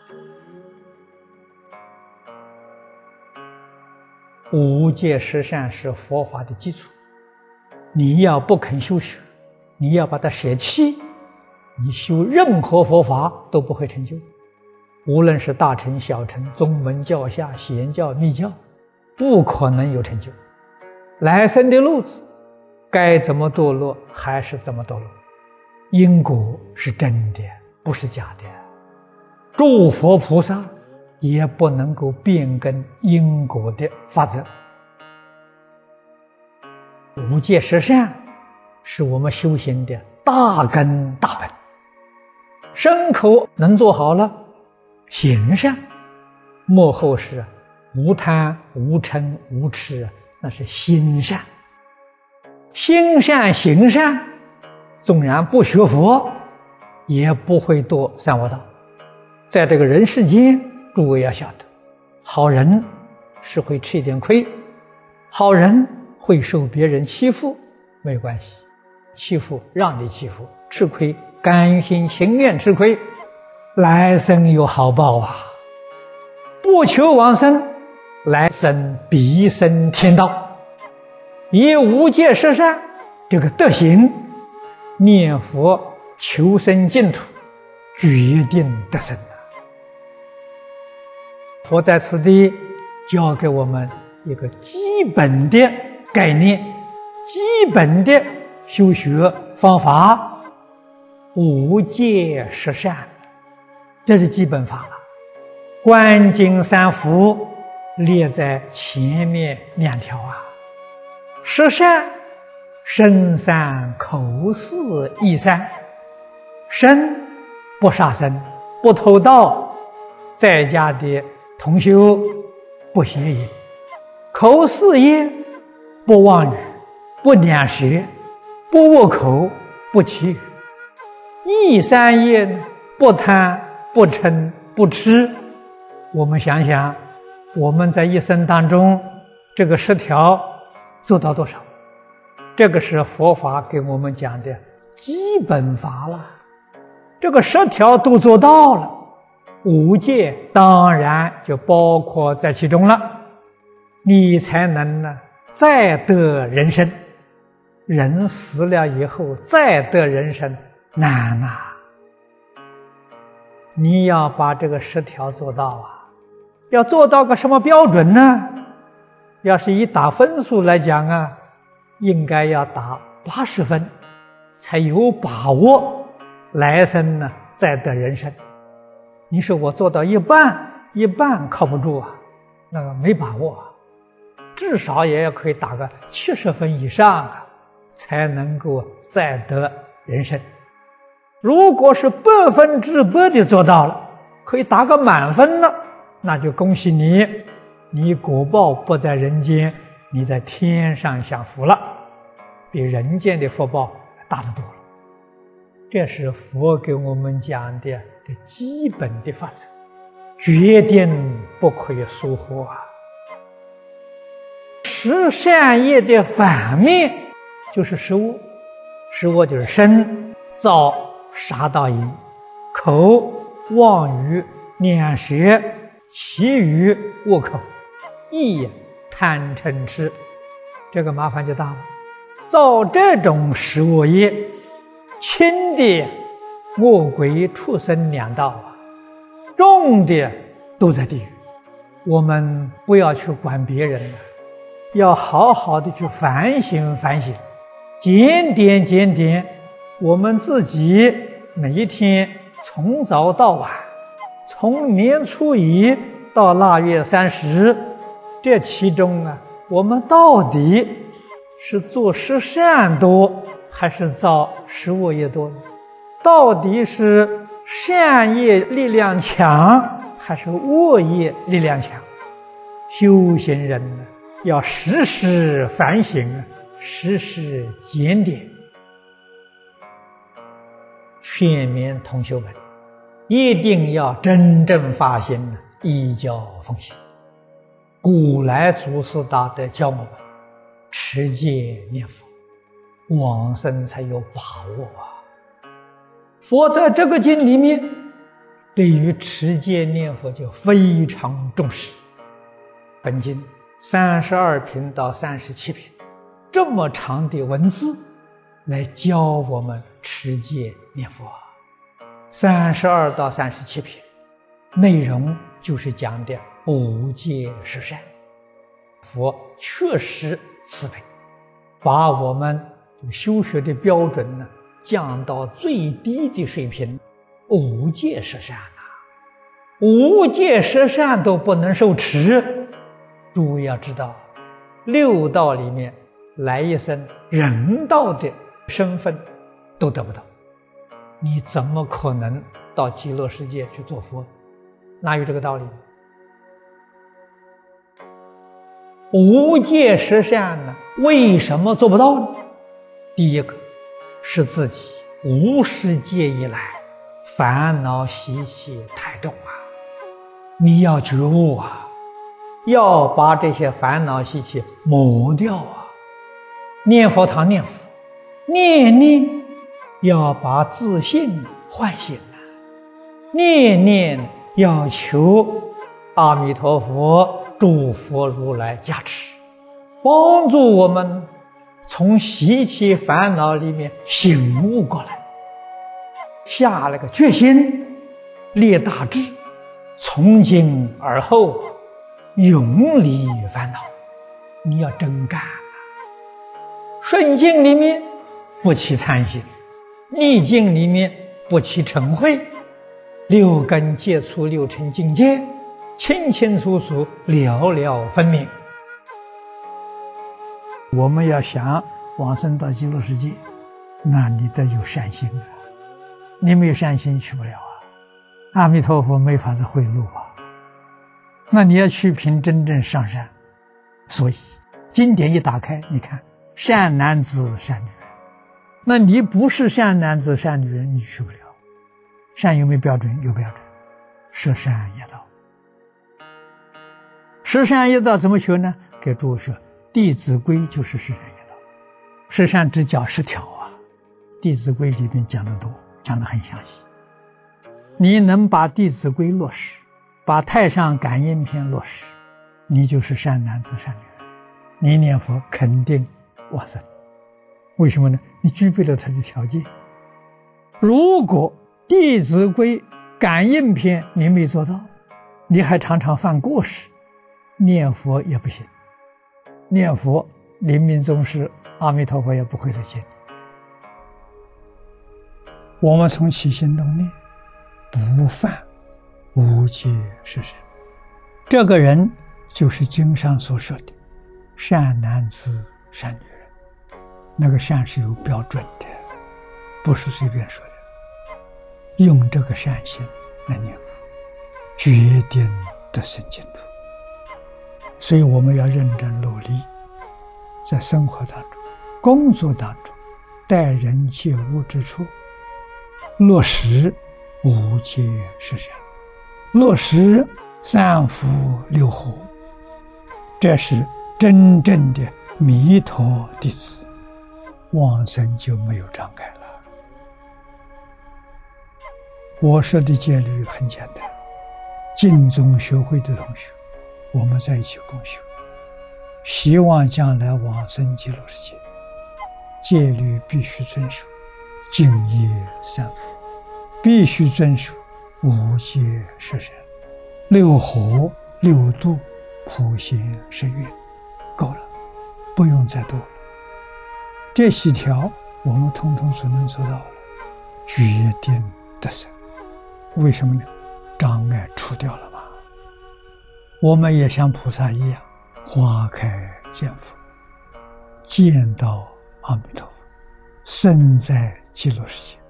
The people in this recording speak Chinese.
五戒十善是佛法的基础，你要不肯修学，你要把它舍弃，你修任何佛法都不会成就。无论是大乘小乘、宗门教下、显教密教，不可能有成就。来生的路子该怎么堕落还是怎么堕落，因果是真的，不是假的。诸佛菩萨也不能够变更因果的法则。五戒十善是我们修行的大根大本，身口能做好了，行善，幕后是无贪无嗔无痴，那是心善。心善行善，纵然不学佛也不会堕三恶道。在这个人世间，诸位要晓得，好人是会吃一点亏，好人会受别人欺负，没关系，欺负让你欺负，吃亏甘心情愿吃亏，来生有好报啊！不求往生，来生必生天道。以五戒十善这个德行，念佛求生净土，决定得生。佛在此地教给我们一个基本的概念，基本的修学方法，五戒十善，这是基本法了。观经三福列在前面两条啊。十善，身善、口四意善。身不杀生，不偷盗，在家的同修不邪淫；口四业，不妄语，不两舌，不恶口，不绮语；意三业，不贪，不嗔，不痴。我们想想，我们在一生当中这个10条做到多少？这个是佛法给我们讲的基本法了。这个10条都做到了，五戒当然就包括在其中了，你才能呢再得人生。人死了以后再得人生难啊！你要把这个10条做到啊，要做到个什么标准呢？要是以打分数来讲啊，应该要打80分，才有把握来生呢再得人生。你说我做到一半靠不住啊，那个没把握啊，至少也要可以打个70分以上啊，才能够再得人生。如果是100%的做到了，可以打个满分了，那就恭喜你，你果报不在人间，你在天上享福了，比人间的福报大得多了。这是佛给我们讲的基本的法则，决定不可以疏忽啊。十善业的反面就是十恶，十恶就是身造杀盗淫，口妄语两舌绮语恶口，意贪嗔痴，这个麻烦就大了。造这种十恶业，轻的恶鬼畜生两道啊，重的都在地狱。我们不要去管别人了，要好好的去反省反省，检点我们自己每一天从早到晚，从年初一到腊月30，这其中啊，我们到底是做十善多还是造十恶业多呢？到底是善业力量强还是恶业力量强？修行人呢，要时时反省，时时检点。劝勉同学们，一定要真正发心，依教奉行。古来祖师大德教我们持戒念佛，往生才有把握啊。佛在这个经里面对于持戒念佛就非常重视。本经32品到37品，这么长的文字来教我们持戒念佛。32到37品内容就是讲的无戒十善。佛确实慈悲，把我们修学的标准呢降到最低的水平，无戒十善啊，无戒十善都不能受持。诸位要知道，六道里面来一生人道的身份都得不到，你怎么可能到极乐世界去做佛？哪有这个道理？无戒十善呢，为什么做不到呢？第一个是自己无始界以来烦恼习气太重啊，你要觉悟啊，要把这些烦恼习气抹掉啊。念佛堂念佛，念念要把自信唤醒啊，念念要求阿弥陀佛诸佛如来加持，帮助我们从习气烦恼里面醒悟过来，下了个决心，立大志，从今而后永离烦恼。你要真干啊！顺境里面不起贪心，逆境里面不起嗔恚，六根接触六尘境界清清楚楚，了了分明。我们要想往生到极乐世界，那你得有善心啊！你没有善心去不了啊！阿弥陀佛没法子贿赂啊！那你要去凭真正上善。所以经典一打开，你看善男子善女人，那你不是善男子善女人，你去不了。善有没有标准？有标准，十善业道。十善业道怎么学呢？给诸位说，《弟子规》就是十善业道。十善只讲10条啊，《弟子规》里面讲得多，讲得很详细。你能把《弟子规》落实，把《太上感应篇》落实，你就是善男子善女人，你念佛肯定往生。为什么呢？你具备了他的条件。如果《弟子规》感应篇你没做到，你还常常犯过失，念佛也不行。念佛临命终时，阿弥陀佛也不会来接你。我们从起心动念不犯无戒十善，这个人就是经上所说的善男子善女人。那个善是有标准的，不是随便说的。用这个善心来念佛，决定得生净土。所以我们要认真努力，在生活当中、工作当中、待人接物之处，落实无戒十善，落实三福六和，这是真正的弥陀弟子，往生就没有障碍了。我说的戒律很简单，净宗学会的同学，我们在一起共修，希望将来往生极乐世界，戒律必须遵守，净业三福，必须遵守无戒十善，六和六度普贤十愿，够了，不用再多了。这几条我们统统所能做到了，决定得生。为什么呢？障碍除掉了嘛。我们也像菩萨一样，花开见佛，见到阿弥陀佛，身在极乐世界。